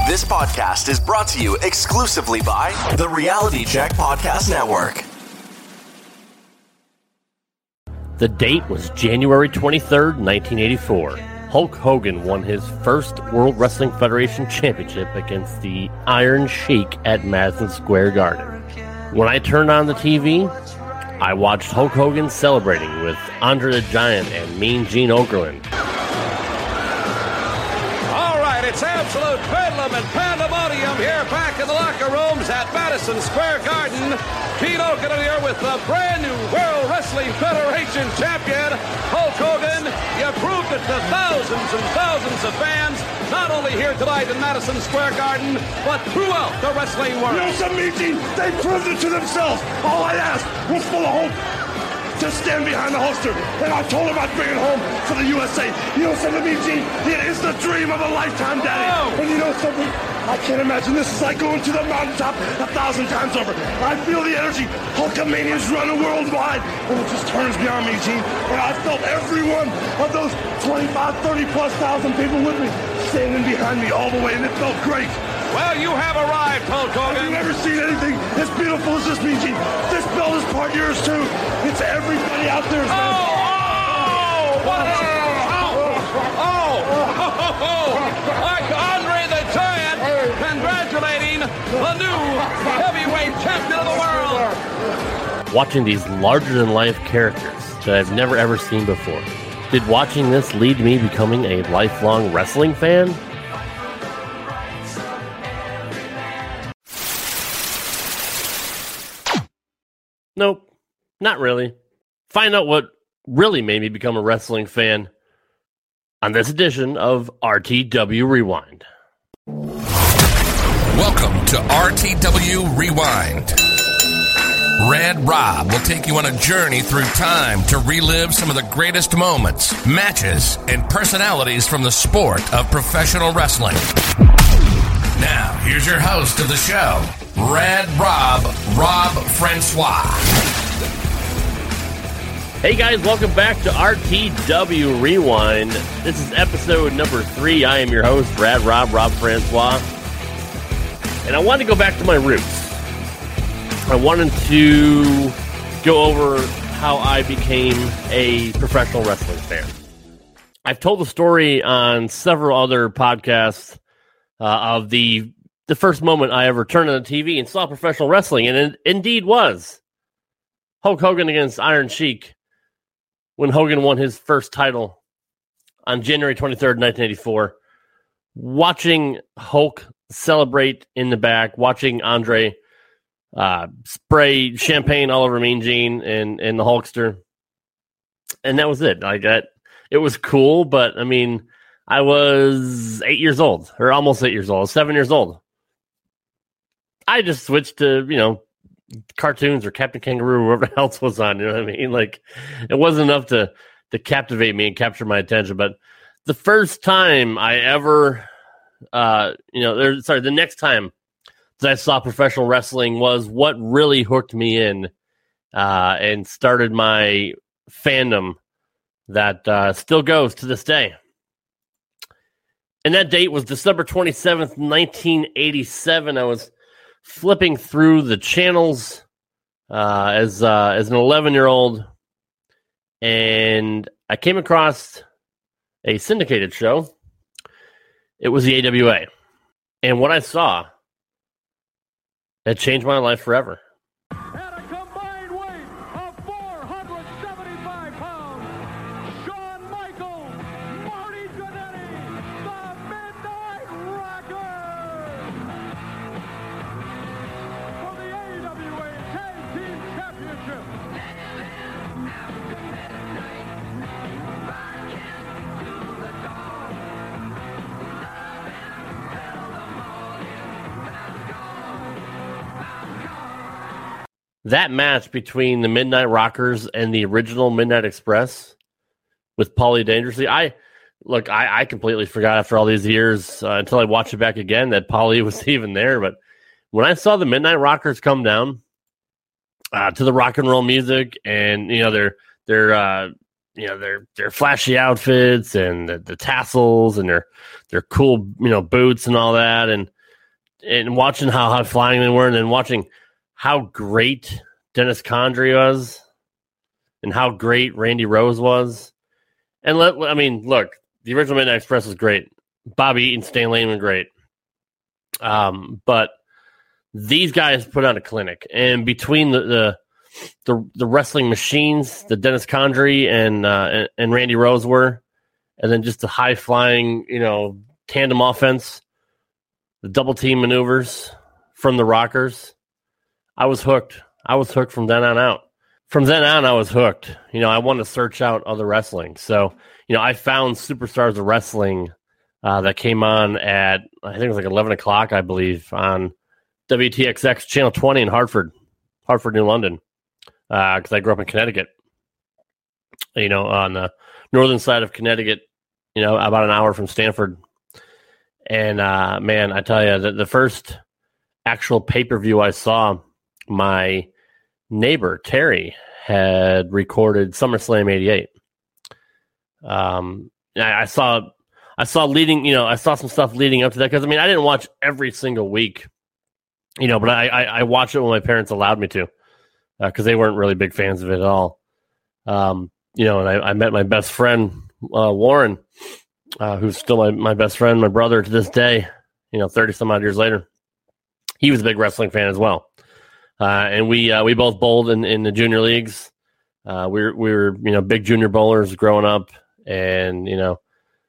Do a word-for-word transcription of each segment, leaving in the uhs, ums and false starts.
This podcast is brought to you exclusively by the Reality Check Podcast Network. The date was January twenty-third, nineteen eighty-four. Hulk Hogan won his first World Wrestling Federation Championship against the Iron Sheik at Madison Square Garden. When I turned on the T V, I watched Hulk Hogan celebrating with Andre the Giant and Mean Gene Okerlund. All right, it's absolute bedlam and pandemonium here back in the locker rooms at Madison Square Garden. Gene Okerlund here with the brand new World Wrestling Federation champion, Hulk Hogan. You proved it to thousands and thousands of fans, not only here tonight in Madison Square Garden, but throughout the wrestling world. You know something, Gene? They proved it to themselves. All I asked was for the Hulk to stand behind the holster, and I told him I'd bring it home for the U S A. You know something, Gene? It is the dream of a lifetime, Daddy. Oh. And you know something? I can't imagine this is like going to the mountaintop a thousand times over. I feel the energy. Hulkamania is running worldwide, and it just turns me on me, Gene. And I felt every one of those twenty-five, thirty plus thousand people with me standing behind me all the way, and it felt great. Well, you have arrived, Hulk Hogan. Have you ever seen anything as beautiful as this, Gene? This belt is part yours, too. It's everybody out there, man. Oh, oh, what a, oh, oh, oh, oh, like Andre the Giant congratulating the new heavyweight champion of the world. Watching these larger-than-life characters that I've never ever seen before. Did watching this lead to me becoming a lifelong wrestling fan? Nope, not really. Find out what really made me become a wrestling fan on this edition of R T W Rewind. Welcome to R T W Rewind. Red Rob will take you on a journey through time to relive some of the greatest moments, matches, and personalities from the sport of professional wrestling. Now, here's your host of the show, Red Rob, Rob Francois. Hey guys, welcome back to R T W Rewind. This is episode number three. I am your host, Rad Rob, Rob Francois. And I wanted to go back to my roots. I wanted to go over how I became a professional wrestling fan. I've told the story on several other podcasts uh, of the the first moment I ever turned on the T V and saw professional wrestling, and it indeed was Hulk Hogan against Iron Sheik when Hogan won his first title on January twenty-third, nineteen eighty-four. Watching Hulk celebrate in the back, watching Andre uh, spray champagne all over Mean Gene and, and the Hulkster. And that was it. Like that, it was cool, but I mean, I was eight years old, or almost eight years old, seven years old. I just switched to, you know, cartoons or Captain Kangaroo or whatever else was on. You know what I mean? Like, it wasn't enough to to captivate me and capture my attention. But the first time I ever, uh, you know, there, sorry, the next time that I saw professional wrestling was what really hooked me in uh, and started my fandom that uh, still goes to this day. And that date was December twenty-seventh, nineteen eighty-seven. I was flipping through the channels uh, as uh, as an eleven-year-old, and I came across a syndicated show. It was the A W A. And what I saw had changed my life forever. At a combined weight of four hundred seventy-five pounds, Shawn Michaels, Marty Jannetty, the Midnight Rockers, for the A W A Tag Team Championship. That match between the Midnight Rockers and the original Midnight Express with Paulie Dangerously, I look, I, I completely forgot after all these years uh, until I watched it back again that Paulie was even there. But when I saw the Midnight Rockers come down uh, to the rock and roll music, and you know their their uh, you know their their flashy outfits and the, the tassels and their their cool you know boots and all that, and and watching how high flying they were, and then watching how great Dennis Condrey was, and how great Randy Rose was. And let I mean, look, the original Midnight Express was great. Bobby Eaton, Stan Lane were great. Um, but these guys put on a clinic, and between the the the, the wrestling machines, the Dennis Condrey and, uh, and and Randy Rose were, and then just the high flying, you know, tandem offense, the double team maneuvers from the Rockers, I was hooked. I was hooked from then on out. From then on, I was hooked. You know, I wanted to search out other wrestling. So, you know, I found Superstars of Wrestling uh, that came on at, I think it was like eleven o'clock, I believe, on W T X X Channel twenty in Hartford, Hartford, New London, because uh, I grew up in Connecticut, you know, on the northern side of Connecticut, you know, about an hour from Stamford. And, uh, man, I tell you, the, the first actual pay-per-view I saw, my neighbor, Terry, had recorded SummerSlam eighty-eight. Um, I, I saw, I saw leading, you know, I saw some stuff leading up to that, because, I mean, I didn't watch every single week, you know, but I, I, I watched it when my parents allowed me to, because uh, they weren't really big fans of it at all. Um, you know, and I, I met my best friend, uh, Warren, uh, who's still my, my best friend, my brother to this day, you know, thirty some odd years later. He was a big wrestling fan as well. Uh, and we uh, we both bowled in, in the junior leagues. Uh, we were, we were, you know, big junior bowlers growing up. And, you know,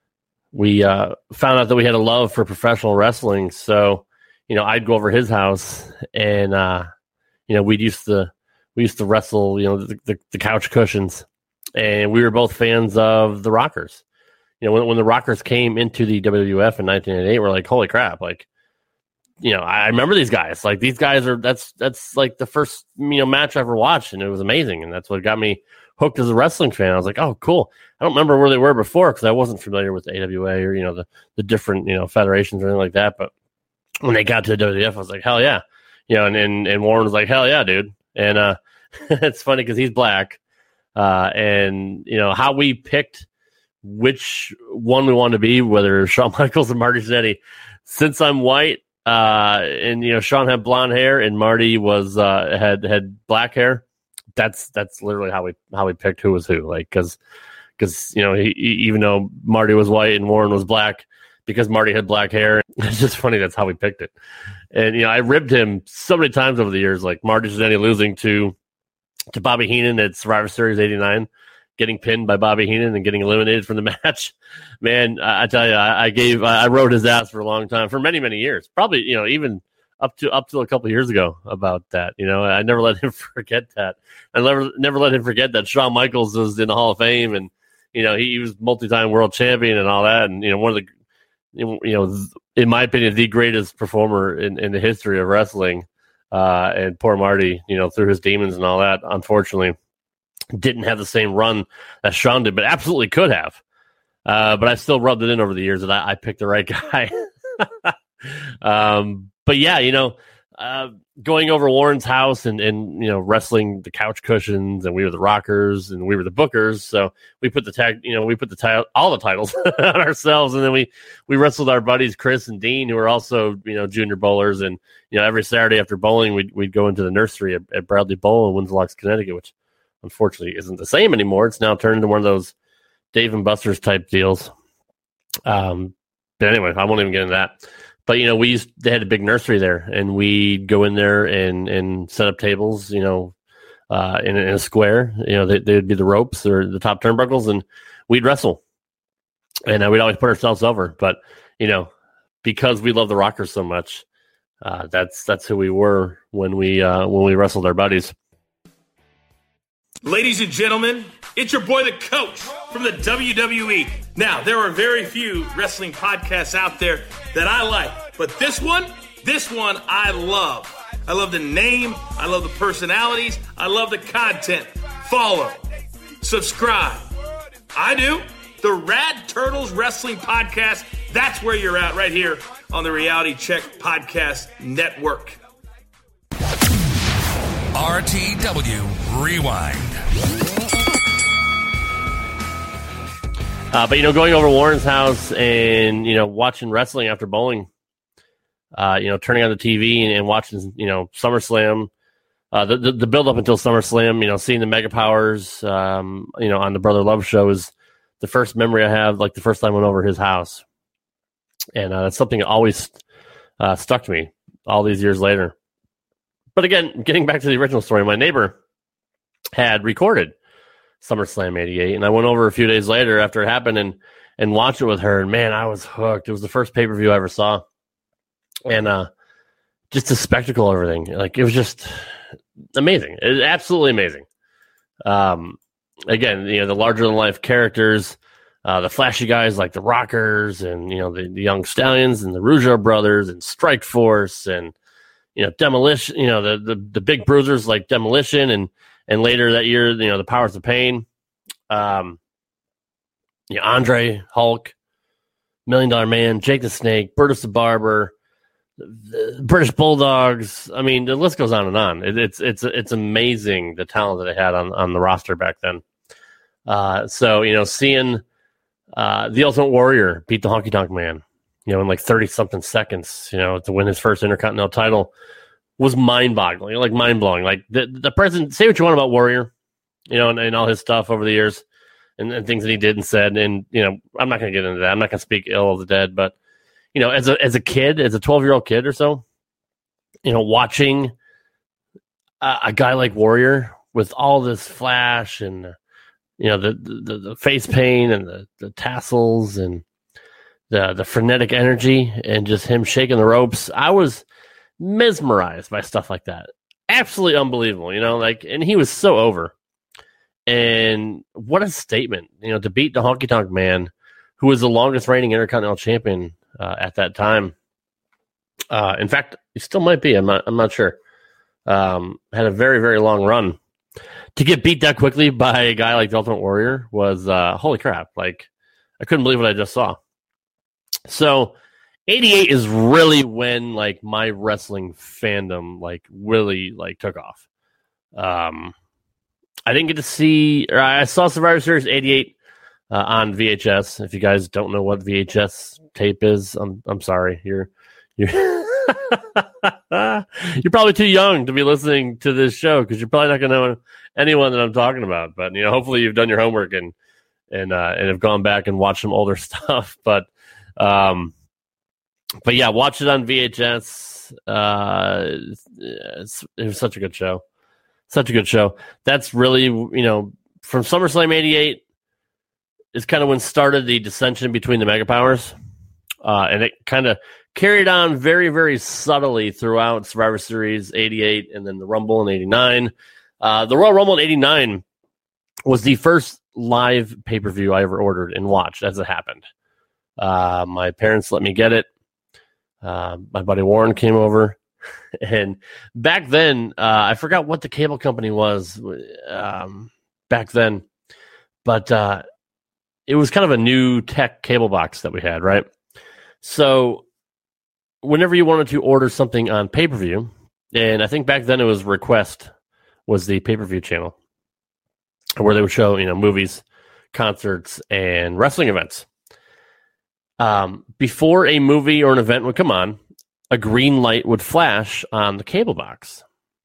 we uh, found out that we had a love for professional wrestling. So, you know, I'd go over his house, and, uh, you know, we'd used to, we used to wrestle, you know, the, the, the couch cushions. And we were both fans of the Rockers. You know, when, when the Rockers came into the W W F in nineteen eighty-eight, we're like, holy crap, like, you know, I remember these guys. Like, these guys are, that's, that's like the first, you know, match I ever watched, and it was amazing. And that's what got me hooked as a wrestling fan. I was like, oh, cool. I don't remember where they were before, because I wasn't familiar with the A W A or, you know, the, the different, you know, federations or anything like that. But when they got to the W W F, I was like, hell yeah. You know, and, and, and Warren was like, hell yeah, dude. And uh, it's funny because he's black. Uh, and, you know, how we picked which one we wanted to be, whether Shawn Michaels or Marty Jannetty. Since I'm white, Uh, and you know, Shawn had blonde hair and Marty was uh had had black hair. That's that's literally how we how we picked who was who. Like, because because you know, he, he, even though Marty was white and Warren was black, because Marty had black hair, it's just funny. That's how we picked it. And you know, I ribbed him so many times over the years. Like Marty Jannetty losing to to Bobby Heenan at Survivor Series eighty-nine, getting pinned by Bobby Heenan and getting eliminated from the match. Man, I, I tell you, I, I gave, I, I rode his ass for a long time, for many, many years. Probably, you know, even up to up to a couple of years ago about that. You know, I never let him forget that. I never, never let him forget that Shawn Michaels was in the Hall of Fame, and you know, he, he was multi-time world champion and all that. And you know, one of the, you know, in my opinion, the greatest performer in, in the history of wrestling. Uh, and poor Marty, you know, through his demons and all that, unfortunately, didn't have the same run that Shawn did, but absolutely could have. Uh, but I still rubbed it in over the years that I, I picked the right guy. um, but yeah, you know, uh, going over Warren's house and, and, you know, wrestling the couch cushions, and we were the Rockers and we were the Bookers. So we put the tag, you know, we put the title, all the titles on ourselves. And then we, we wrestled our buddies, Chris and Dean, who were also, you know, junior bowlers. And, you know, every Saturday after bowling, we'd, we'd go into the nursery at, at Bradley Bowl in Windsor Locks, Connecticut, which unfortunately isn't the same anymore. It's now turned into one of those Dave and Buster's type deals. Um, but anyway, I won't even get into that. But, you know, we used, they had a big nursery there, and we'd go in there and, and set up tables, you know, uh, in, in a square. You know, they, they'd be the ropes or the top turnbuckles, and we'd wrestle. And uh, we'd always put ourselves over. But, you know, because we love the Rockers so much, uh, that's that's who we were when we uh, when we wrestled our buddies. Ladies and gentlemen, it's your boy, the Coach, from the W W E. Now, there are very few wrestling podcasts out there that I like, but this one, this one I love. I love the name, I love the personalities, I love the content. Follow, subscribe. I do. The Rad Turtles Wrestling Podcast, that's where you're at, right here on the Reality Check Podcast Network. R T W Rewind. Uh, but, you know, going over Warren's house and, you know, watching wrestling after bowling, uh, you know, turning on the T V and, and watching, you know, SummerSlam, uh, the, the the build up until SummerSlam, you know, seeing the Mega Powers, um, you know, on the Brother Love show is the first memory I have, like the first time I went over his house, and uh, that's something that always uh, stuck to me all these years later. But again, getting back to the original story, my neighbor had recorded SummerSlam eighty-eight, and I went over a few days later after it happened and and watched it with her, and man, I was hooked. It was the first pay-per-view I ever saw, and uh, just the spectacle, everything. Like, it was just amazing. It was absolutely amazing. Um, again, you know, the larger-than-life characters, uh, the flashy guys like the Rockers, and, you know, the, the Young Stallions, and the Rougeau brothers, and Strike Force, and, you know, Demolition, you know, the, the, the big bruisers like Demolition, and and later that year, you know, the Powers of Pain, um, you know, Andre, Hulk, Million Dollar Man, Jake the Snake, Brutus the Barber, the British Bulldogs. I mean, the list goes on and on. It, it's it's it's amazing the talent that they had on, on the roster back then. Uh, so, you know, seeing uh, the Ultimate Warrior beat the Honky Tonk Man, you know, in like thirty-something seconds, you know, to win his first Intercontinental title was mind-boggling, like mind-blowing. Like, the, the president, say what you want about Warrior, you know, and, and all his stuff over the years and, and things that he did and said. And, you know, I'm not going to get into that. I'm not going to speak ill of the dead. But, you know, as a as a kid, as a twelve-year-old kid or so, you know, watching a, a guy like Warrior with all this flash and, you know, the, the, the face paint and the, the tassels and the the frenetic energy and just him shaking the ropes, I was mesmerized by stuff like that. Absolutely unbelievable, you know, like, and he was so over. And what a statement, you know, to beat the Honky Tonk Man, who was the longest reigning Intercontinental Champion uh, at that time. Uh, in fact, he still might be. I'm not. I'm not sure. Um, had a very, very long run. To get beat that quickly by a guy like the Ultimate Warrior was uh, holy crap! Like, I couldn't believe what I just saw. So, eighty-eight is really when like my wrestling fandom like really like took off. Um, I didn't get to see, or I saw Survivor Series eighty-eight uh, on V H S. If you guys don't know what V H S tape is, I'm I'm sorry. You're you're you're probably too young to be listening to this show because you're probably not going to know anyone that I'm talking about. But you know, hopefully you've done your homework and and uh, and have gone back and watched some older stuff. But um, but yeah, watch it on V H S. Uh, it's, it was such a good show. Such a good show. That's really, you know, from SummerSlam eighty-eight is kind of when started the dissension between the Mega Powers. Uh, and it kind of carried on very, very subtly throughout Survivor Series eighty-eight and then the Rumble in eighty-nine. Uh, the Royal Rumble in eighty-nine was the first live pay-per-view I ever ordered and watched as it happened. Uh, my parents let me get it. Uh, my buddy Warren came over. And back then, uh, I forgot what the cable company was um, back then, but uh, it was kind of a new tech cable box that we had, right? So whenever you wanted to order something on pay-per-view, and I think back then it was Request was the pay-per-view channel where they would show, you know, movies, concerts, and wrestling events. Um, before a movie or an event would come on, a green light would flash on the cable box,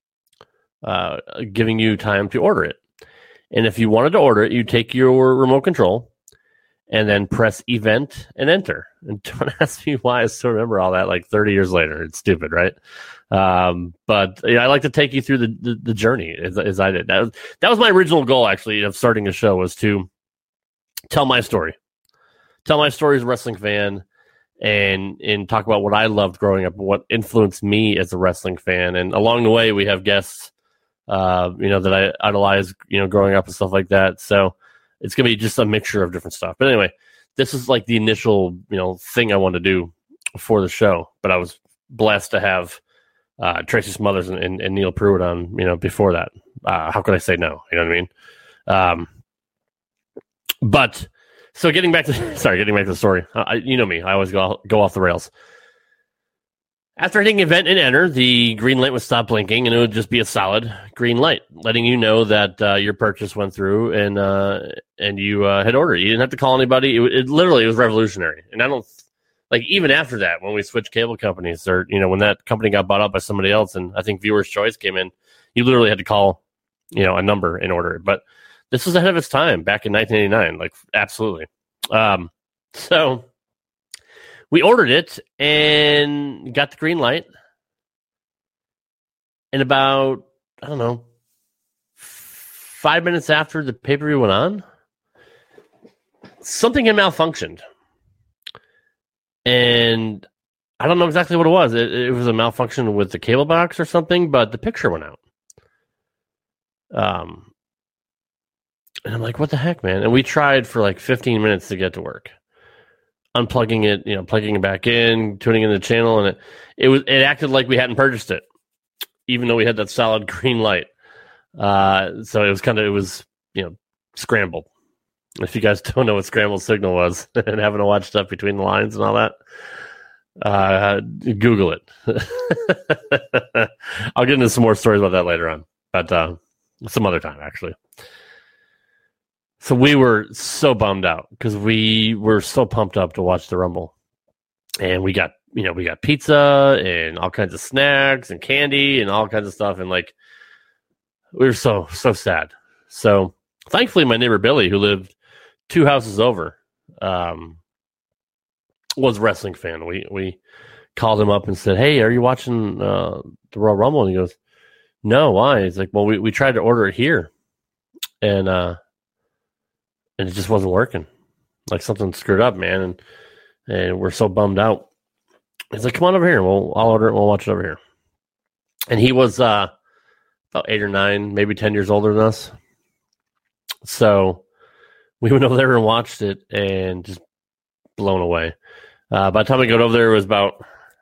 uh, giving you time to order it. And if you wanted to order it, you take your remote control and then press event and enter. And don't ask me why I still remember all that like thirty years later. It's stupid, right? Um, but yeah, I like to take you through the, the, the journey as, as I did. That was, that was my original goal, actually, of starting a show, was to tell my story. Tell my story as a wrestling fan. And and talk about what I loved growing up, what influenced me as a wrestling fan. And along the way, we have guests, uh, you know, that I idolized, you know, growing up and stuff like that. So it's going to be just a mixture of different stuff. But anyway, this is like the initial, you know, thing I wanted to do for the show. But I was blessed to have uh, Tracy Smothers and, and, and Neil Pruitt on, you know, before that. Uh, how could I say no? You know what I mean? Um, but... So getting back to sorry, getting back to the story. I, you know me, I always go go off the rails. After hitting event and enter, the green light would stop blinking, and it would just be a solid green light, letting you know that uh, your purchase went through and uh, and you uh, had ordered. You didn't have to call anybody. It, it literally it was revolutionary. And I don't like even after that, when we switched cable companies, or you know, when that company got bought up by somebody else, and I think Viewer's Choice came in, you literally had to call, you know, a number in order. But this was ahead of its time back in nineteen eighty-nine, like absolutely. Um, so we ordered it and got the green light. And about, I don't know, five minutes after the pay-per-view went on, something had malfunctioned. And I don't know exactly what it was. It, it was a malfunction with the cable box or something, but the picture went out. Um, and I'm like, what the heck, man? And we tried for like fifteen minutes to get to work. Unplugging it, you know, plugging it back in, tuning in the channel, and it, it was it acted like we hadn't purchased it, even though we had that solid green light. Uh, so it was kind of, it was, you know, scrambled. If you guys don't know what scrambled signal was and having to watch stuff between the lines and all that, uh, Google it. I'll get into some more stories about that later on, but uh, some other time, actually. So we were so bummed out because we were so pumped up to watch the Rumble. And we got, you know, we got pizza and all kinds of snacks and candy and all kinds of stuff. And like, we were so, so sad. So thankfully, my neighbor Billy, who lived two houses over, um, was a wrestling fan. We we called him up and said, "Hey, are you watching uh, the Royal Rumble?" And he goes, "No, why?" He's like, "Well, we, we tried to order it here, and uh, and it just wasn't working. Like something screwed up, man, and and we're so bummed out." He's like, "Come on over here. We'll I'll order it. We'll watch it over here." And he was uh, about eight or nine, maybe ten years older than us, so we went over there and watched it and just blown away. Uh, by the time we got over there, it was about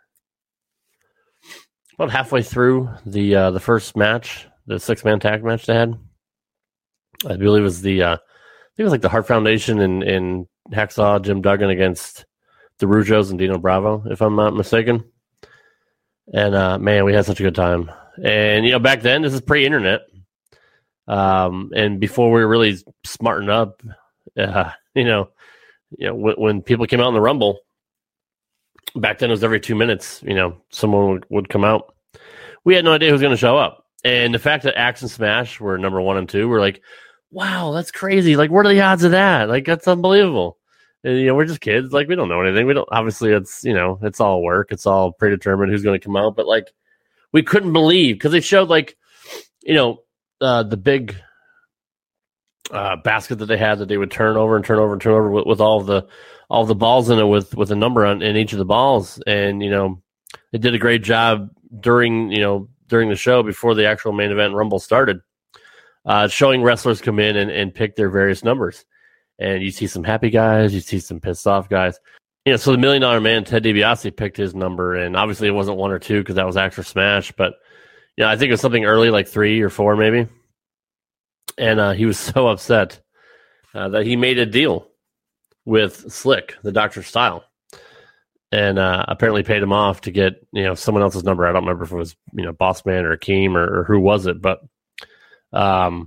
about halfway through the uh, the first match, the six man tag match they had. I believe it was the uh, I think it was like the Hart Foundation and, and Hacksaw Jim Duggan against the Rujos and Dino Bravo, if I'm not mistaken. And uh, man, we had such a good time. And you know, back then, this is pre-internet, um, and before we were really smarting up. Uh, you know, you know, when, when people came out in the Rumble, back then it was every two minutes, you know, someone would, would come out. We had no idea who was going to show up. And the fact that Axe and Smash were number one and two, we're like, wow, that's crazy. Like, what are the odds of that? Like, that's unbelievable. And, you know, we're just kids. Like, we don't know anything. We don't, obviously, it's, you know, it's all work. It's all predetermined who's going to come out. But, like, we couldn't believe because they showed, like, you know, uh, the big Uh, basket that they had that they would turn over and turn over and turn over with, with all of the all of the balls in it with with a number on in each of the balls. And you know, they did a great job during you know during the show before the actual main event Rumble started, uh, showing wrestlers come in and, and pick their various numbers. And you see some happy guys, you see some pissed off guys. You know, so the Million Dollar Man Ted DiBiase picked his number, and obviously it wasn't one or two because that was Axe or Smash, but you know, I think it was something early like three or four maybe. And uh, he was so upset uh, that he made a deal with Slick, the Doctor Style, and uh, apparently paid him off to get you know someone else's number. I don't remember if it was you know Boss Man or Akeem or, or who was it, but um,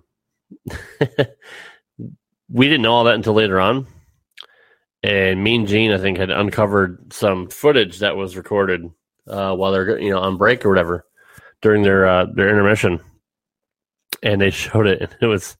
we didn't know all that until later on. And Mean Gene, I think, had uncovered some footage that was recorded uh, while they're you know on break or whatever during their uh, their intermission. And they showed it, and it was,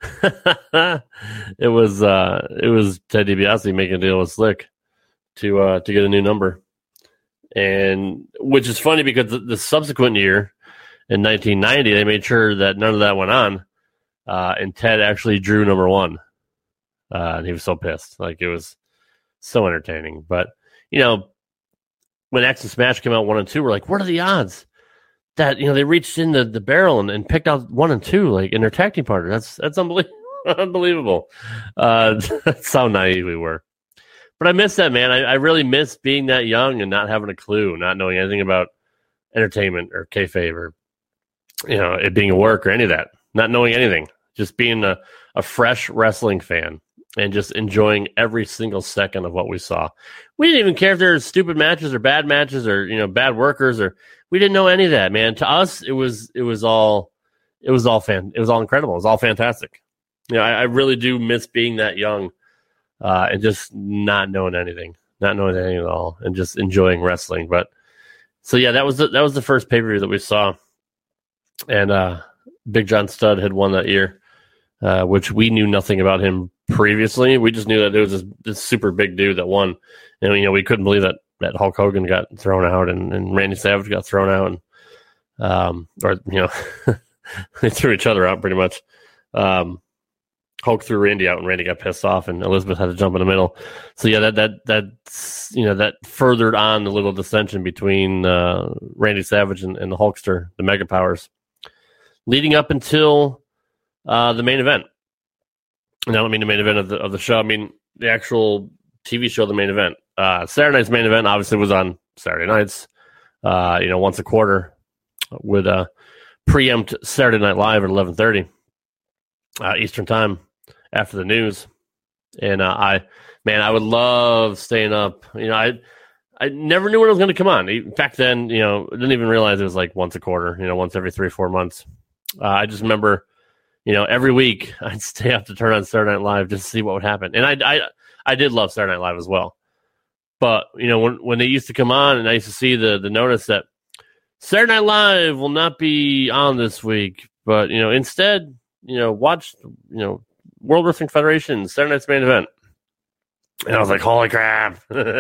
it was, uh, it was Ted DiBiase making a deal with Slick to uh, to get a new number, and which is funny because the, the subsequent year in nineteen ninety, they made sure that none of that went on, uh, and Ted actually drew number one, uh, and he was so pissed, like it was so entertaining. But you know, when Axe and Smash came out one and two, we're like, what are the odds that you know they reached in the, the barrel and, and picked out one and two like in their tag team partner? That's that's unbelievable. Unbelievable. Uh, that's how naive we were. But I miss that, man. I, I really miss being that young and not having a clue, not knowing anything about entertainment or kayfabe or you know it being a work or any of that. Not knowing anything, just being a, a fresh wrestling fan and just enjoying every single second of what we saw. We didn't even care if there were stupid matches or bad matches or you know bad workers or. We didn't know any of that, man. To us, it was it was all it was all fan it was all incredible. It was all fantastic. You know, I, I really do miss being that young uh, and just not knowing anything. not knowing anything at all, and just enjoying wrestling. But so yeah, that was the, that was the first pay per view that we saw, and uh, Big John Studd had won that year, uh, which we knew nothing about him previously. We just knew that it was this, this super big dude that won, and you know we couldn't believe that that Hulk Hogan got thrown out and, and Randy Savage got thrown out, and um, or you know they threw each other out pretty much. Um, Hulk threw Randy out, and Randy got pissed off, and Elizabeth had to jump in the middle. So yeah, that that that you know that furthered on the little dissension between uh, Randy Savage and, and the Hulkster, the Mega Powers, leading up until uh, the main event. And I don't mean the main event of the of the show. I mean the actual T V show, the main event. Uh, Saturday night's main event obviously was on Saturday nights. Uh, you know, once a quarter would uh, preempt Saturday Night Live at eleven thirty uh, Eastern Time. After the news, and uh, I, man, I would love staying up. You know, I, I never knew when it was going to come on. Back then, you know, I didn't even realize it was like once a quarter. You know, once every three or four months. Uh, I just remember, you know, every week I'd stay up to turn on Saturday Night Live just to see what would happen. And I, I, I did love Saturday Night Live as well. But you know, when when they used to come on, and I used to see the the notice that Saturday Night Live will not be on this week, but you know, instead, you know, watch, you know. World Wrestling Federation, Saturday night's main event. And I was like, holy crap.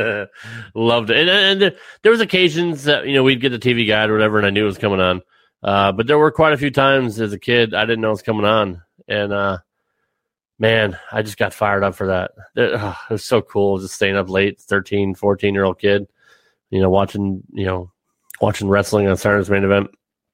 Loved it. And, and there, there was occasions that, you know, we'd get the T V guide or whatever, and I knew it was coming on. Uh, but there were quite a few times as a kid I didn't know it was coming on. And, uh, man, I just got fired up for that. It, oh, it was so cool just staying up late, thirteen, fourteen-year-old kid, you know, watching, you know, watching wrestling on Saturday's main event.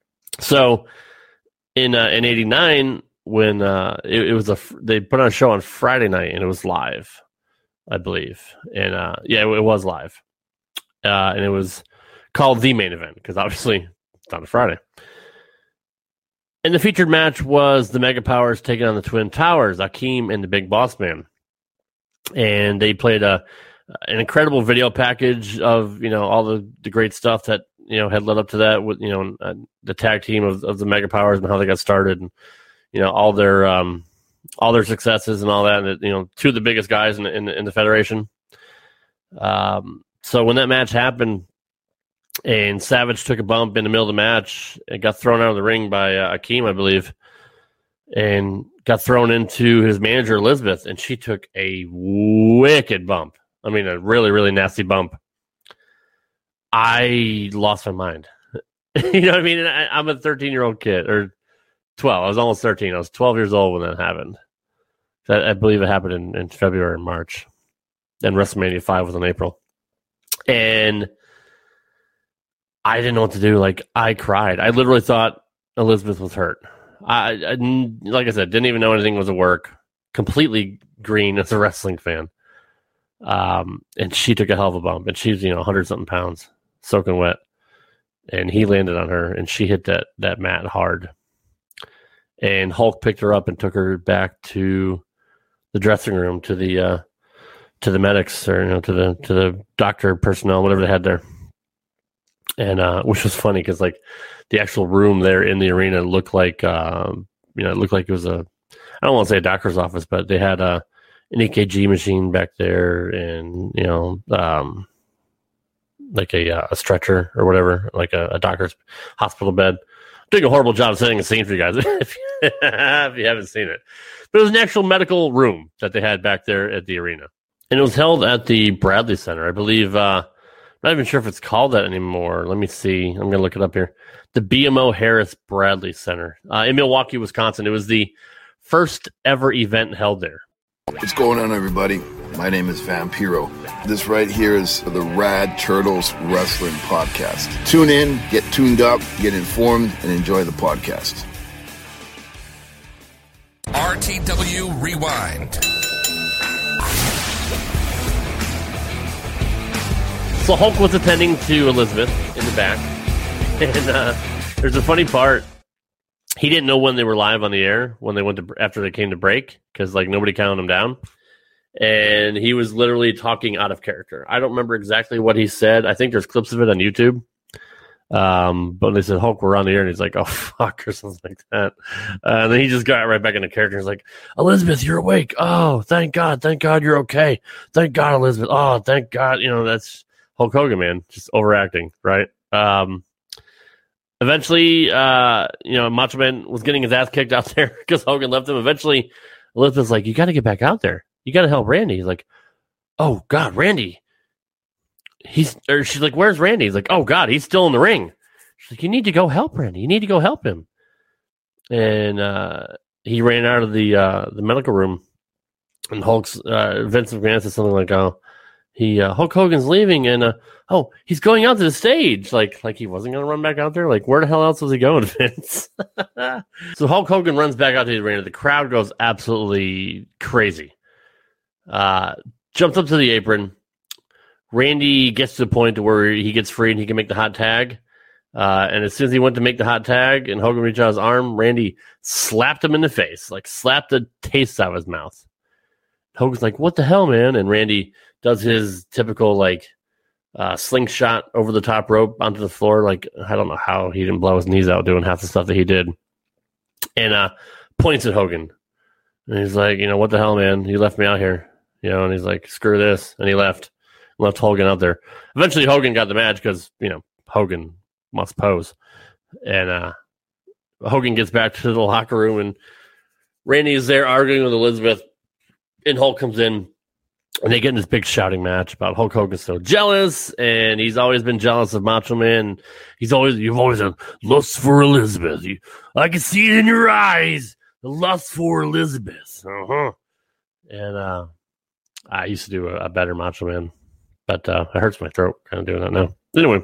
So in uh, in eighty-nine, when uh, it, it was a, they put on a show on Friday night, and it was live, I believe. And uh, yeah, it, it was live. Uh, and it was called The Main Event, because obviously it's on a Friday. And the featured match was the Mega Powers taking on the Twin Towers, Akeem and the Big Boss Man. And they played a an incredible video package of, you know, all the, the great stuff that, you know, had led up to that with, you know, uh, the tag team of, of the Mega Powers and how they got started, and you know, all their um, all their successes and all that. And, you know, two of the biggest guys in the, in the, in the Federation. Um, so when that match happened, and Savage took a bump in the middle of the match and got thrown out of the ring by uh, Akeem, I believe, and got thrown into his manager, Elizabeth, and she took a wicked bump. I mean, a really, really nasty bump. I lost my mind. You know what I mean? I, I'm a thirteen-year-old kid, or twelve. I was almost thirteen. I was twelve years old when that happened. I, I believe it happened in, in February and March. And WrestleMania five was in April. And I didn't know what to do. Like, I cried. I literally thought Elizabeth was hurt. I, I like I said, didn't even know anything was at work. Completely green as a wrestling fan. Um, and she took a hell of a bump. And she's, you know, one hundred something pounds, soaking wet. And he landed on her, and she hit that, that mat hard. And Hulk picked her up and took her back to the dressing room, to the uh, to the medics, or you know, to the to the doctor personnel, whatever they had there. And uh, which was funny because like the actual room there in the arena looked like um, you know it looked like it was a, I don't want to say a doctor's office, but they had a an E K G machine back there, and you know um, like a a stretcher or whatever, like a, a doctor's hospital bed. Doing a horrible job setting a scene for you guys if, you, if you haven't seen it. But it was an actual medical room that they had back there at the arena. And it was held at the Bradley Center. I believe, uh, I'm not even sure if it's called that anymore. Let me see. I'm going to look it up here. The B M O Harris Bradley Center uh, in Milwaukee, Wisconsin. It was the first ever event held there. What's going on, everybody? My name is Vampiro. This right here is the Rad Turtles Wrestling Podcast. Tune in, get tuned up, get informed, and enjoy the podcast. R T W Rewind. So Hulk was attending to Elizabeth in the back. And uh, there's a funny part. He didn't know when they were live on the air, when they went to after they came to break, because like nobody counted them down. And he was literally talking out of character. I don't remember exactly what he said. I think there's clips of it on YouTube. Um, but they said, Hulk, we're on the air. And he's like, oh, fuck, or something like that. Uh, and then he just got right back into character. He's like, Elizabeth, you're awake. Oh, thank God. Thank God you're okay. Thank God, Elizabeth. Oh, thank God. You know, that's Hulk Hogan, man. Just overacting, right? Um, eventually, uh, you know, Macho Man was getting his ass kicked out there because Hogan left him. Eventually, Elizabeth's like, you got to get back out there. You got to help Randy. He's like, oh, God, Randy. He's, or she's like, where's Randy? He's like, oh God, he's still in the ring. She's like, you need to go help Randy. You need to go help him. And uh, he ran out of the uh, the medical room, and Hulk's uh, Vince McMahon said something like, oh, he uh, Hulk Hogan's leaving, and uh, oh, he's going out to the stage. Like, like he wasn't going to run back out there. Like, where the hell else was he going, Vince? So Hulk Hogan runs back out to the arena. The crowd goes absolutely crazy. Uh, jumps up to the apron. Randy gets to the point to where he gets free and he can make the hot tag. Uh, and as soon as he went to make the hot tag and Hogan reached out his arm, Randy slapped him in the face, like slapped the taste out of his mouth. Hogan's like, what the hell, man? And Randy does his typical, like, uh, slingshot over the top rope onto the floor. Like, I don't know how he didn't blow his knees out doing half the stuff that he did. And uh, points at Hogan. And he's like, you know, what the hell, man? You left me out here. You know, and he's like, screw this. And he left. Left Hogan out there. Eventually, Hogan got the match because, you know, Hogan must pose. And uh, Hogan gets back to the locker room, and Randy is there arguing with Elizabeth. And Hulk comes in, and they get in this big shouting match about Hulk Hogan's so jealous, and he's always been jealous of Macho Man. He's always, you've always had lust for Elizabeth. You, I can see it in your eyes, the lust for Elizabeth. Uh-huh. And uh, I used to do a, a better Macho Man. But uh, it hurts my throat kind of doing that now. Anyway,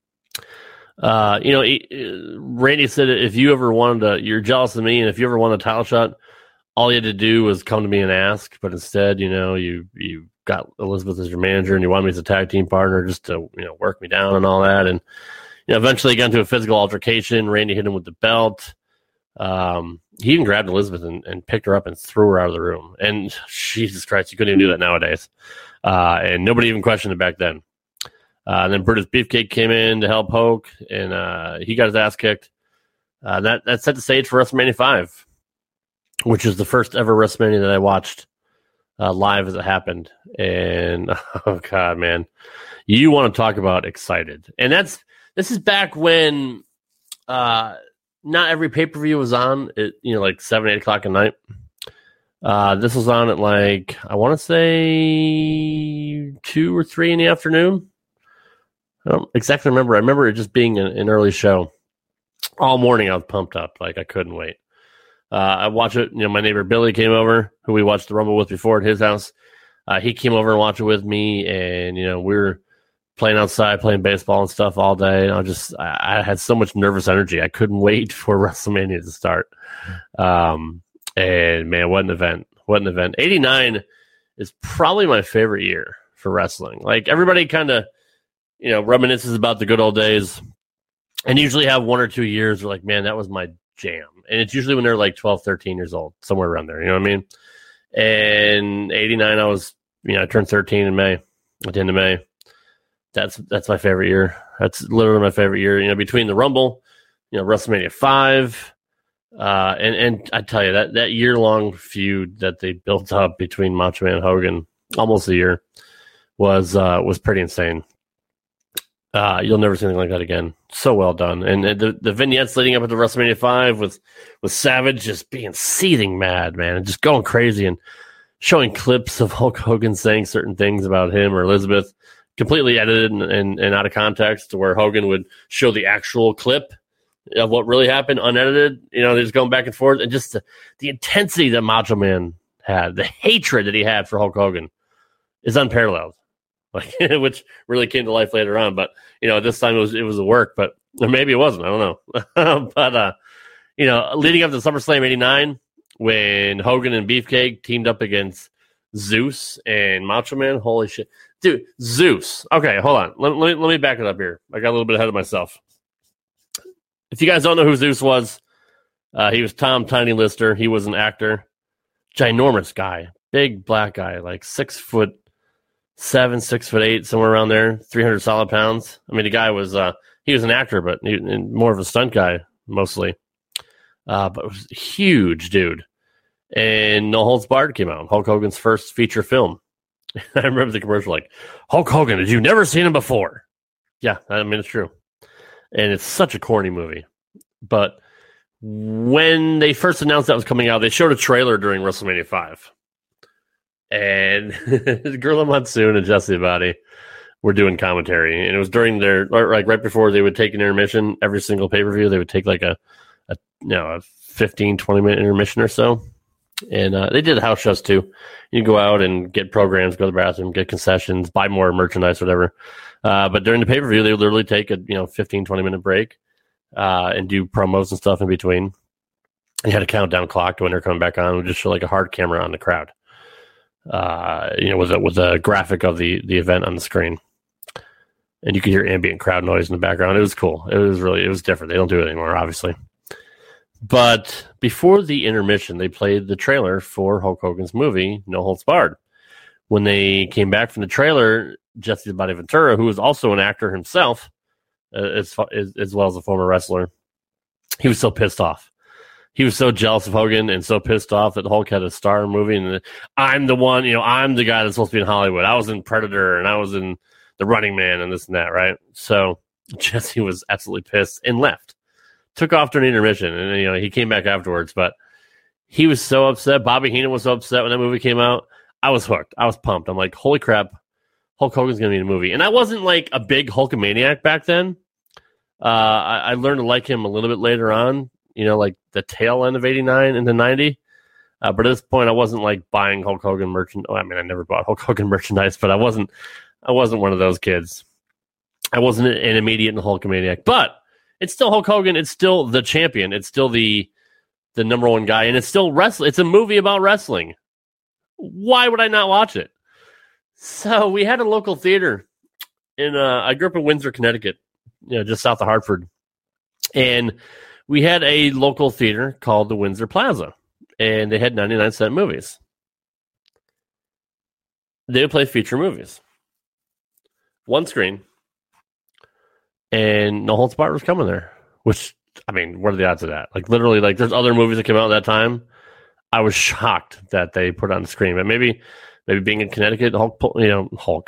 uh, you know, he, uh, Randy said if you ever wanted to, you're jealous of me, and if you ever wanted a title shot, all you had to do was come to me and ask. But instead, you know, you you got Elizabeth as your manager, and you wanted me as a tag team partner just to, you know, work me down and all that. And you know, eventually he got into a physical altercation. Randy hit him with the belt. Um, he even grabbed Elizabeth and, and picked her up and threw her out of the room. And Jesus Christ, you couldn't even do that nowadays. Uh, and nobody even questioned it back then. Uh, and then Brutus Beefcake came in to help Hulk, and uh, he got his ass kicked. Uh, that that set the stage for WrestleMania five, which is the first ever WrestleMania that I watched uh, live as it happened. And oh God, man, you want to talk about excited? And that's this is back when uh, not every pay per view was on. At, you know, like seven, eight o'clock at night. Uh, this was on at like, I want to say two or three in the afternoon. I don't exactly remember. I remember it just being an, an early show. All morning I was pumped up. Like I couldn't wait. Uh, I watched it. You know, my neighbor Billy came over, who we watched the Rumble with before at his house. Uh, he came over and watched it with me. And, you know, we were playing outside, playing baseball and stuff all day. I just, I, I had so much nervous energy. I couldn't wait for WrestleMania to start. Um, And, man, what an event. What an event. eighty-nine is probably my favorite year for wrestling. Like, everybody kind of, you know, reminisces about the good old days and usually have one or two years where, like, man, that was my jam. And it's usually when they're, like, twelve, thirteen years old, somewhere around there. You know what I mean? And eighty-nine, I was, you know, I turned thirteen in May, at the end of May. That's that's my favorite year. That's literally my favorite year. You know, between the Rumble, you know, WrestleMania five, Uh, and, and I tell you, that, that year-long feud that they built up between Macho Man and Hogan, almost a year, was uh, was pretty insane. Uh, you'll never see anything like that again. So well done. And the, the vignettes leading up into WrestleMania five with, with Savage just being seething mad, man, and just going crazy and showing clips of Hulk Hogan saying certain things about him or Elizabeth, completely edited and, and, and out of context, to where Hogan would show the actual clip of what really happened, unedited. You know, they're just going back and forth, and just the, the intensity that Macho Man had, the hatred that he had for Hulk Hogan, is unparalleled. Like, which really came to life later on. But you know, this time it was it was a work, but or maybe it wasn't. I don't know. But uh, you know, leading up to SummerSlam eighty-nine, when Hogan and Beefcake teamed up against Zeus and Macho Man, holy shit, dude, Zeus. Okay, hold on. Let, let me let me back it up here. I got a little bit ahead of myself. If you guys don't know who Zeus was, uh, he was Tom Tiny Lister. He was an actor, ginormous guy, big black guy, like six foot seven, six foot eight, somewhere around there, three hundred solid pounds. I mean, the guy was uh, he was an actor, but he, more of a stunt guy mostly. Uh, but it was a huge dude. And No Holds Barred came out, Hulk Hogan's first feature film. I remember the commercial like, Hulk Hogan, had you never seen him before? Yeah, I mean, it's true. And it's such a corny movie. But when they first announced that was coming out, they showed a trailer during WrestleMania five. And Gorilla Monsoon and Jesse Body were doing commentary. And it was during their, like right before they would take an intermission, every single pay-per-view, they would take like a, a you know, a fifteen, twenty minute intermission or so. And uh, they did house shows too. You go out and get programs, go to the bathroom, get concessions, buy more merchandise, whatever. Uh, but during the pay-per-view, they would literally take a you know fifteen, twenty minute break uh, and do promos and stuff in between. You had a countdown clock to when they're coming back on. It would just show like a hard camera on the crowd, uh, you know, with a, with a graphic of the, the event on the screen. And you could hear ambient crowd noise in the background. It was cool. It was really, it was different. They don't do it anymore, obviously. But before the intermission, they played the trailer for Hulk Hogan's movie, No Holds Barred. When they came back from the trailer, Jesse the Body Ventura, who was also an actor himself, uh, as, as, as well as a former wrestler, he was so pissed off. He was so jealous of Hogan and so pissed off that Hulk had a star movie. And I'm the one, you know, I'm the guy that's supposed to be in Hollywood. I was in Predator and I was in The Running Man and this and that, right? So Jesse was absolutely pissed and left. Took off during intermission, and you know he came back afterwards. But he was so upset. Bobby Heenan was so upset when that movie came out. I was hooked. I was pumped. I'm like, holy crap, Hulk Hogan's going to be in a movie. And I wasn't like a big Hulkamaniac back then. Uh, I, I learned to like him a little bit later on. You know, like the tail end of eighty-nine into ninety. Uh, but at this point, I wasn't like buying Hulk Hogan merchandise. Oh, I mean, I never bought Hulk Hogan merchandise, but I wasn't. I wasn't one of those kids. I wasn't an immediate Hulkamaniac, but. It's still Hulk Hogan. It's still the champion. It's still the the number one guy, and it's still wrestling. It's a movie about wrestling. Why would I not watch it? So we had a local theater in. Uh, I grew up in Windsor, Connecticut, you know, just south of Hartford, and we had a local theater called the Windsor Plaza, and they had ninety-nine cent movies. They would play feature movies, one screen. And No Holds Barred was coming there, which, I mean, what are the odds of that? Like, literally, like, there's other movies that came out at that time. I was shocked that they put it on the screen. But maybe, maybe being in Connecticut, Hulk, you know, Hulk.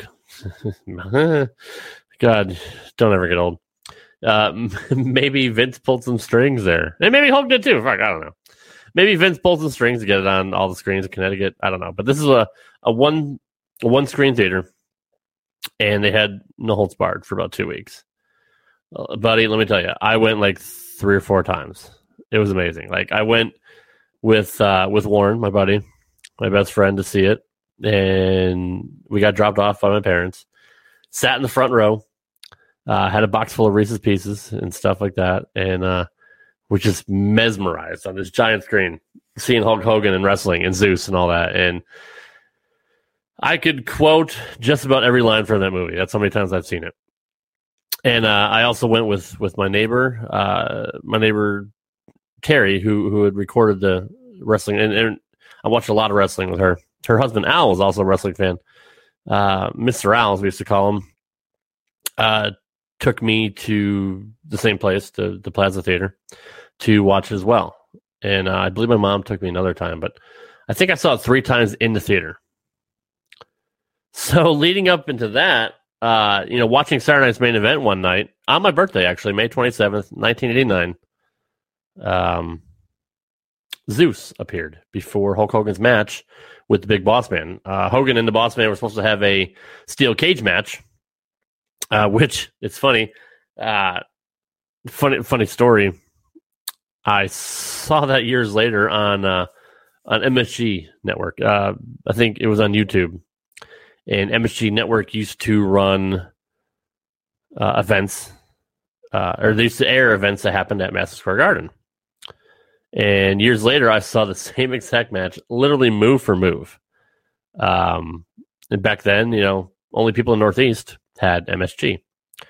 God, don't ever get old. Uh, maybe Vince pulled some strings there. And maybe Hulk did too. Fuck, I don't know. Maybe Vince pulled some strings to get it on all the screens in Connecticut. I don't know. But this is a, a one a one screen theater. And they had No Holds Barred for about two weeks. Uh, buddy, let me tell you, I went like three or four times. It was amazing. Like I went with uh, with Warren, my buddy, my best friend, to see it, and we got dropped off by my parents. Sat in the front row, uh, had a box full of Reese's Pieces and stuff like that, and uh, was just mesmerized on this giant screen, seeing Hulk Hogan and wrestling and Zeus and all that. And I could quote just about every line from that movie. That's how many times I've seen it. And uh, I also went with, with my neighbor, uh, my neighbor Terry, who who had recorded the wrestling, and, and I watched a lot of wrestling with her. Her husband Al was also a wrestling fan. Uh, Mister Al, as we used to call him, uh, took me to the same place, to the Plaza Theater, to watch as well. And uh, I believe my mom took me another time, but I think I saw it three times in the theater. So leading up into that, Uh, you know, watching Saturday Night's Main Event one night on my birthday, actually, May twenty-seventh, nineteen eighty-nine. Um, Zeus appeared before Hulk Hogan's match with the Big Boss Man. Uh, Hogan and the Boss Man were supposed to have a steel cage match, uh, which it's funny. Uh, funny, funny story. I saw that years later on uh, on M S G Network. Uh, I think it was on YouTube. And M S G Network used to run uh, events, uh, or they used to air events that happened at Madison Square Garden. And years later, I saw the same exact match, literally move for move. Um, and back then, you know, only people in Northeast had M S G.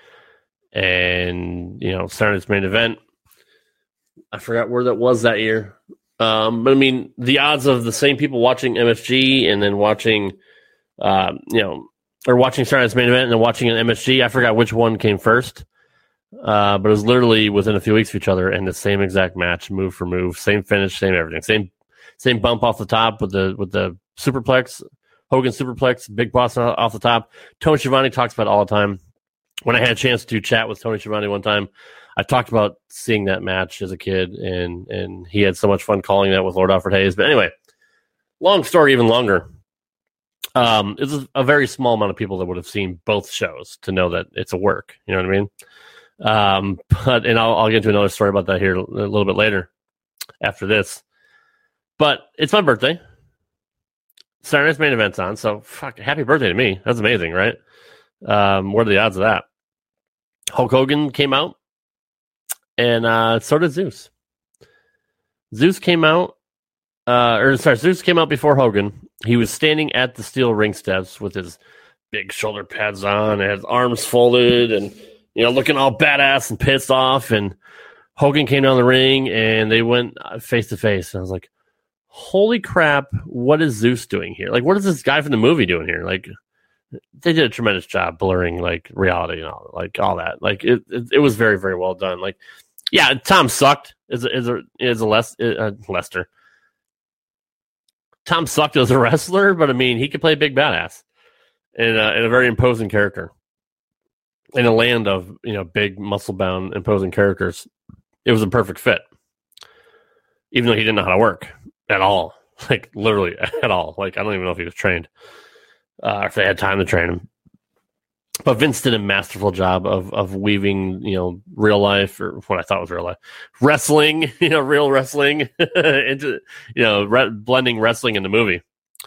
And, you know, Saturday Night's Main Event, I forgot where that was that year. Um, but, I mean, the odds of the same people watching M S G and then watching... Uh, you know, or watching Saturday Night's Main Event and then watching an M S G. I forgot which one came first. Uh, but it was literally within a few weeks of each other, and the same exact match, move for move, same finish, same everything, same same bump off the top with the with the superplex, Hogan superplex, big boss off the top. Tony Schiavone talks about it all the time. When I had a chance to chat with Tony Schiavone one time, I talked about seeing that match as a kid, and and he had so much fun calling that with Lord Alfred Hayes. But anyway, long story, even longer. Um, it's a very small amount of people that would have seen both shows to know that it's a work. You know what I mean? Um, but, and I'll, I'll get into another story about that here a little bit later after this, but it's my birthday. Saturday night's main event's on. So fuck, happy birthday to me. That's amazing, right? Um, what are the odds of that? Hulk Hogan came out, and, uh, so did Zeus. Zeus came out, uh, or sorry, Zeus came out before Hogan. He was standing at the steel ring steps with his big shoulder pads on and his arms folded and, you know, looking all badass and pissed off. And Hogan came down the ring, and they went face to face. And I was like, holy crap, what is Zeus doing here? Like, what is this guy from the movie doing here? Like, they did a tremendous job blurring, like, reality and all, like, all that. Like, it it, it was very, very well done. Like, yeah, Tom sucked as a, as a, as a Les, uh, Lester. Tom sucked as a wrestler, but, I mean, he could play big badass and, uh, and a very imposing character. In a land of, you know, big, muscle-bound, imposing characters, it was a perfect fit. Even though he didn't know how to work at all. Like, literally at all. Like, I don't even know if he was trained. Uh, if they had time to train him. But Vince did a masterful job of of weaving, you know, real life, or what I thought was real life, wrestling, you know, real wrestling, into, you know, re- blending wrestling in the movie.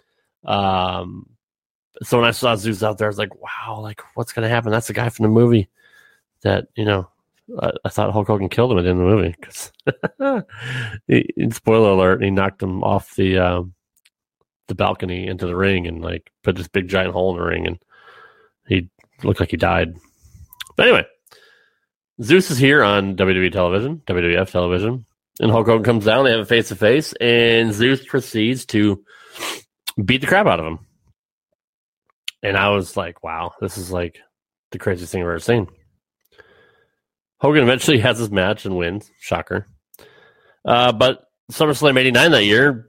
Um, So when I saw Zeus out there, I was like, wow, like, what's going to happen? That's the guy from the movie that, you know, I, I thought Hulk Hogan killed him at the end of the movie. Cause he, spoiler alert, he knocked him off the um, the balcony into the ring and, like, put this big giant hole in the ring, and he looked like he died. But anyway, Zeus is here on W W E television, W W F television, and Hulk Hogan comes down, they have a face-to-face, and Zeus proceeds to beat the crap out of him. And I was like, wow, this is like the craziest thing I've ever seen. Hogan eventually has his match and wins. Shocker. Uh, but SummerSlam eighty-nine that year,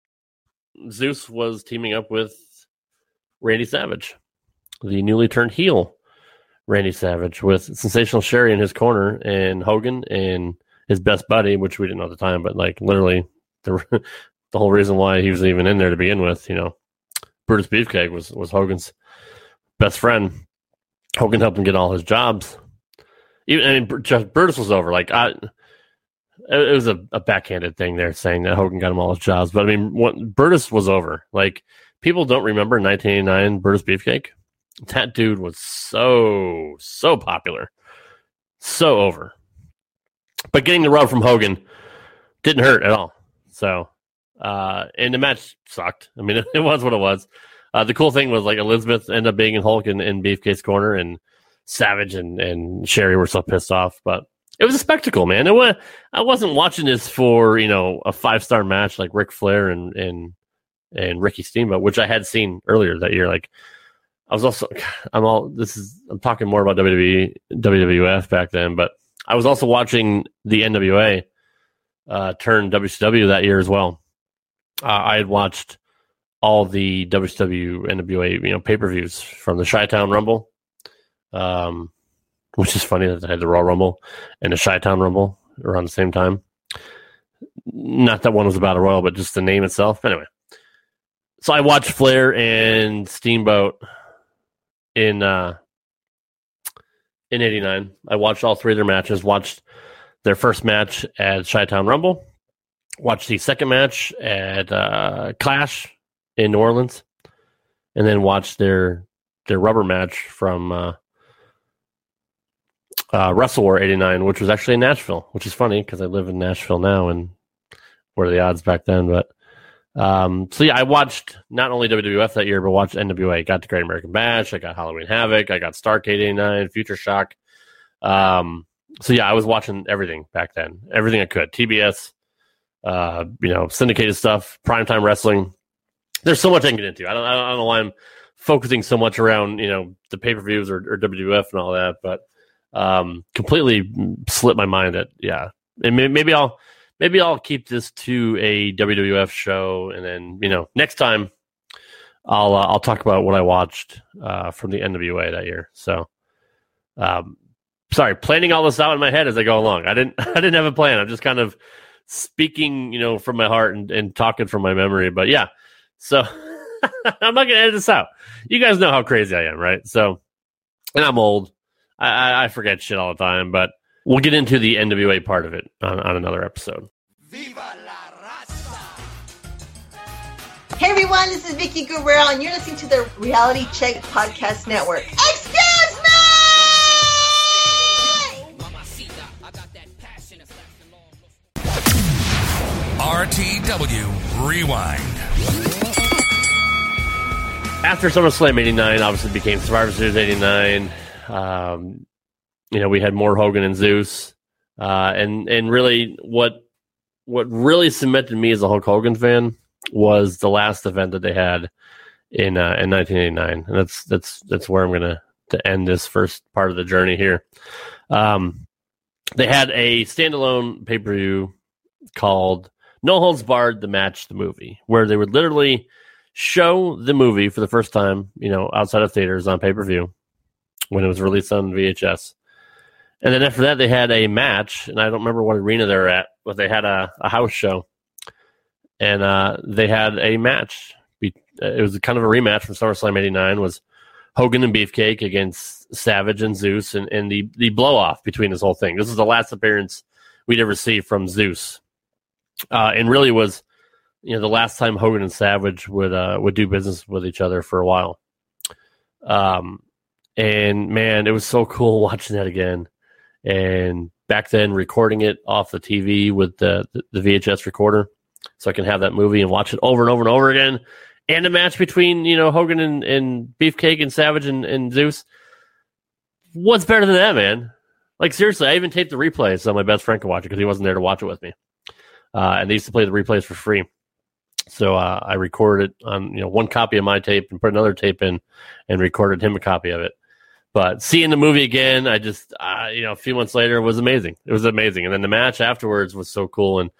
Zeus was teaming up with Randy Savage, the newly turned heel Randy Savage, with Sensational Sherry in his corner, and Hogan and his best buddy, which we didn't know at the time, but, like, literally the, the whole reason why he was even in there to begin with, you know, Brutus Beefcake was, was Hogan's best friend. Hogan helped him get all his jobs. Even, I mean, just Brutus was over. Like, I, it was a, a backhanded thing there saying that Hogan got him all his jobs. But, I mean, what, Brutus was over. Like, people don't remember nineteen eighty-nine Brutus Beefcake. That dude was so, so popular. So over. But getting the rub from Hogan didn't hurt at all. So, uh, and the match sucked. I mean, it, it was what it was. Uh, the cool thing was, like, Elizabeth ended up being in Hulk in, in Beefcake's corner, and Savage and, and Sherry were so pissed off. But it was a spectacle, man. It was, I wasn't watching this for, you know, a five-star match like Ric Flair and, and, and Ricky Steamboat, which I had seen earlier that year. Like, I was also, I'm all, this is, I'm talking more about W W E, W W F back then, but I was also watching the N W A uh, turn W C W that year as well. Uh, I had watched all the W C W, N W A, you know, pay-per-views from the Chi-Town Rumble, um, which is funny that they had the Royal Rumble and the Chi-Town Rumble around the same time. Not that one was a Battle Royal, but just the name itself. Anyway, so I watched Flair and Steamboat in uh, in eighty-nine. I watched all three of their matches. Watched their first match at Chi-Town Rumble. Watched the second match at uh, Clash in New Orleans, and then watched their their rubber match from uh, uh, Wrestle War eighty-nine, which was actually in Nashville, which is funny because I live in Nashville now, and what are the odds back then? But um, so yeah, I watched not only W W F that year, but watched N W A. Got the Great American Bash. I got Halloween Havoc. I got Starrcade eighty-nine, Future Shock. Um, so yeah, I was watching everything back then, everything I could. T B S, uh, you know, syndicated stuff, primetime wrestling. There's so much I can get into. I don't, I don't know why I'm focusing so much around, you know, the pay-per-views or, or W W F and all that, but Um, completely slipped my mind that, yeah. And maybe I'll, maybe I'll keep this to a W W F show. And then, you know, next time I'll, uh, I'll talk about what I watched, uh, from the N W A that year. So, um, sorry, planning all this out in my head as I go along. I didn't, I didn't have a plan. I'm just kind of speaking, you know, from my heart and, and talking from my memory. But yeah, so I'm not going to edit this out. You guys know how crazy I am, right? So, and I'm old. I, I forget shit all the time, but we'll get into the N W A part of it on, on another episode. Viva la raza! Hey everyone, this is Vicky Guerrero, and you're listening to the Reality Check Podcast Network. Excuse me! R T W Rewind. After SummerSlam eighty-nine, obviously became Survivor Series eighty-nine. Um, you know, we had more Hogan and Zeus, uh, and and really, what what really cemented me as a Hulk Hogan fan was the last event that they had in uh, in nineteen eighty-nine, and that's that's that's where I'm gonna to end this first part of the journey here. Um, they had a standalone pay per view called No Holds Barred: The Match, the Movie, where they would literally show the movie for the first time, you know, outside of theaters on pay per view, when it was released on V H S. And then after that, they had a match, and I don't remember what arena they were at, but they had a, a house show. And uh, they had a match. It was kind of a rematch from SummerSlam eighty-nine, was Hogan and Beefcake against Savage and Zeus, and, and the, the blow-off between this whole thing. This is the last appearance we'd ever see from Zeus. Uh, and really was, you know, the last time Hogan and Savage would uh, would do business with each other for a while. Um. And man, it was so cool watching that again. And back then, recording it off the T V with the, the, the V H S recorder, so I can have that movie and watch it over and over and over again. And a match between, you know, Hogan and, and Beefcake and Savage and, and Zeus. What's better than that, man? Like, seriously, I even taped the replays so my best friend could watch it because he wasn't there to watch it with me. Uh, and they used to play the replays for free. So uh, I recorded it on, you know, one copy of my tape and put another tape in and recorded him a copy of it. But seeing the movie again, I just, uh, you know, a few months later, it was amazing. It was amazing. And then the match afterwards was so cool. And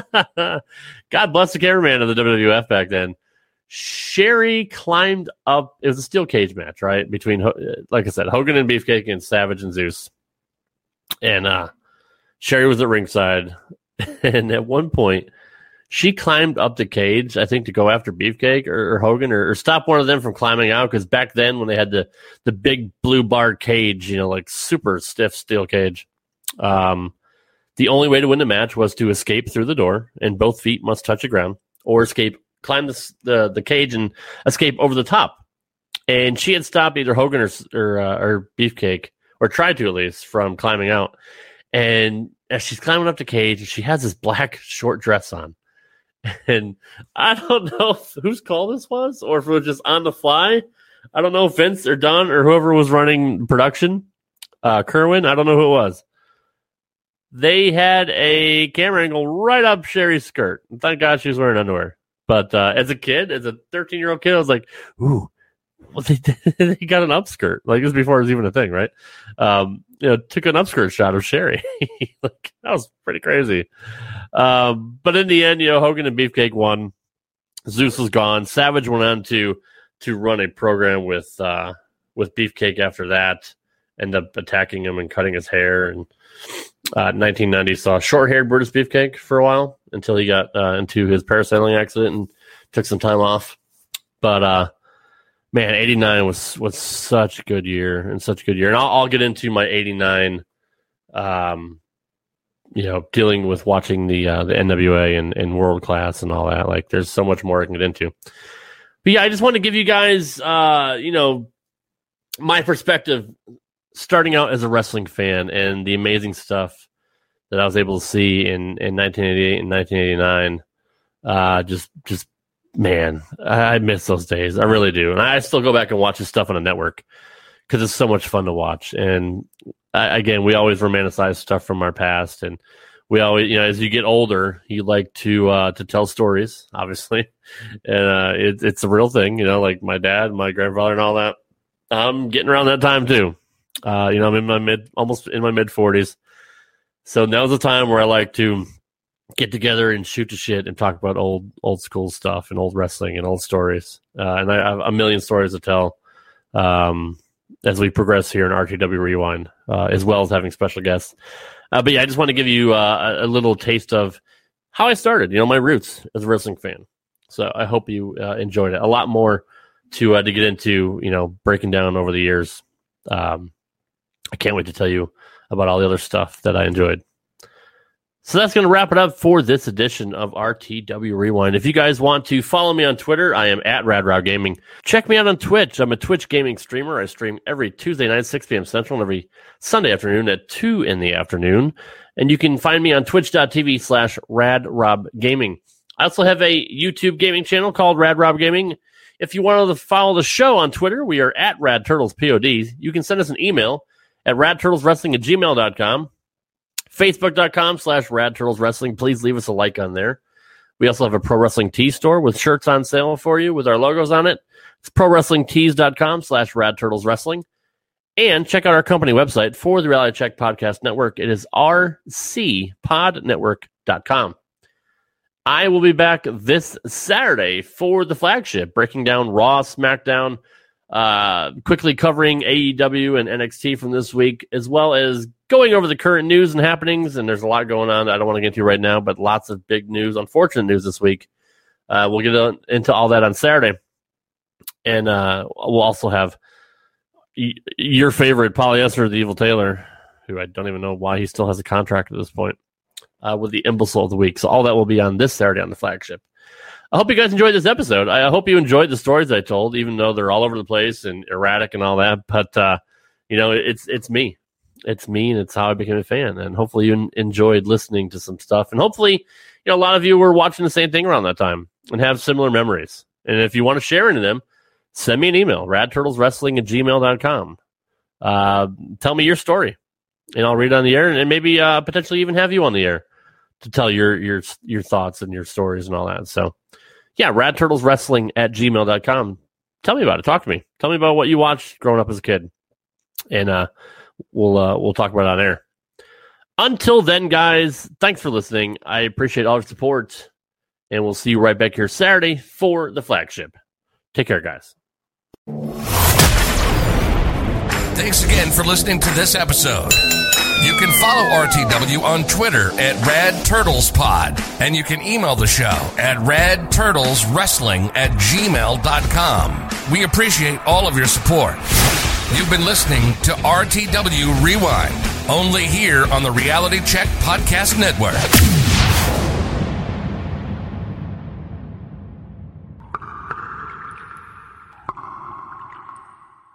God bless the cameraman of the W W F back then. Sherry climbed up. It was a steel cage match, right? Between, like I said, Hogan and Beefcake and Savage and Zeus. And uh, Sherry was at ringside. And at one point, she climbed up the cage, I think, to go after Beefcake or, or Hogan, or, or stop one of them from climbing out. Because back then, when they had the, the big blue barred cage, you know, like super stiff steel cage, um, the only way to win the match was to escape through the door, and both feet must touch the ground, or escape, climb the the, the cage and escape over the top. And she had stopped either Hogan or or, uh, or Beefcake, or tried to at least, from climbing out. And as she's climbing up the cage, she has this black short dress on. And I don't know if, whose call this was, or if it was just on the fly. I don't know if Vince or Don or whoever was running production, uh, Kerwin, I don't know who it was. They had a camera angle right up Sherry's skirt. Thank God she was wearing underwear. But uh, as a kid, as a thirteen-year-old kid, I was like, ooh, well, they, they got an upskirt. Like, this was before it was even a thing, right? Um, you know, took an upskirt shot of Sherry. Like, that was pretty crazy. Um, but in the end, you know, Hogan and Beefcake won. Zeus was gone. Savage went on to to run a program with uh, with Beefcake after that. Ended up attacking him and cutting his hair. And uh, nineteen ninety saw short-haired Brutus Beefcake for a while until he got uh, into his parasailing accident and took some time off. But uh, man, eighty-nine was was such a good year and such a good year. And I'll, I'll get into my eighty-nine. Um, you know, dealing with watching the uh, the N W A and, and World Class and all that. Like, there's so much more I can get into. But yeah, I just want to give you guys, uh, you know, my perspective starting out as a wrestling fan and the amazing stuff that I was able to see in, in nineteen eighty-eight and nineteen eighty-nine. Uh, just, just man, I miss those days. I really do. And I still go back and watch this stuff on the network because it's so much fun to watch. And I, again, we always romanticize stuff from our past, and we always, you know, as you get older, you like to uh, to tell stories, obviously, and uh, it, it's a real thing, you know, like my dad, my grandfather, and all that. I'm getting around that time too, Uh, you know, I'm in my mid, almost in my mid forties. So now's the time where I like to get together and shoot the shit and talk about old, old school stuff and old wrestling and old stories. Uh, and I have a million stories to tell um, as we progress here in R T W Rewind, uh, as well as having special guests. Uh, but yeah, I just want to give you uh, a, a little taste of how I started, you know, my roots as a wrestling fan. So I hope you uh, enjoyed it. A lot more to uh, to get into, you know, breaking down over the years. Um, I can't wait to tell you about all the other stuff that I enjoyed. So that's going to wrap it up for this edition of R T W Rewind. If you guys want to follow me on Twitter, I am at RadRow Gaming. Check me out on Twitch. I'm a Twitch gaming streamer. I stream every Tuesday night, six p.m. Central, and every Sunday afternoon at two in the afternoon. And you can find me on twitch.tv slash RadRobGaming. I also have a YouTube gaming channel called RadRob Gaming. If you want to follow the show on Twitter, we are at RadTurtlesPod. You can send us an email at radturtleswrestling at gmail dot com. Facebook.com slash RadTurtlesWrestling. Please leave us a like on there. We also have a Pro Wrestling Tees store with shirts on sale for you with our logos on it. It's ProWrestlingTees.com slash RadTurtlesWrestling. And check out our company website for the Reality Check Podcast Network. It is r c pod network dot com. I will be back this Saturday for the flagship, breaking down Raw, SmackDown, uh, quickly covering A E W and N X T from this week, as well as going over the current news and happenings. And there's a lot going on that I don't want to get into right now, but lots of big news, unfortunate news this week. Uh, we'll get into all that on Saturday. And uh, we'll also have y- your favorite polyester, the Evil Taylor, who I don't even know why he still has a contract at this point, uh, with the Imbecile of the Week. So all that will be on this Saturday on the flagship. I hope you guys enjoyed this episode. I hope you enjoyed the stories I told, even though they're all over the place and erratic and all that. But, uh, you know, it's it's me. It's me, and it's how I became a fan. And hopefully you en- enjoyed listening to some stuff. And hopefully, you know, a lot of you were watching the same thing around that time and have similar memories. And if you want to share any of them, send me an email, radturtleswrestling at gmail dot com. Uh, tell me your story, and I'll read it on the air, and, and maybe uh, potentially even have you on the air to tell your your your thoughts and your stories and all that. So, yeah, radturtleswrestling at gmail dot com. Tell me about it. Talk to me. Tell me about what you watched growing up as a kid. And uh, we'll uh, we'll talk about it on air. Until then, guys, thanks for listening. I appreciate all your support, and we'll see you right back here Saturday for the flagship. Take care, guys. Thanks again for listening to this episode. You can follow R T W on Twitter at RadTurtlesPod, and you can email the show at radturtleswrestling at gmail dot com. We appreciate all of your support. You've been listening to R T W Rewind, only here on the Reality Check Podcast Network.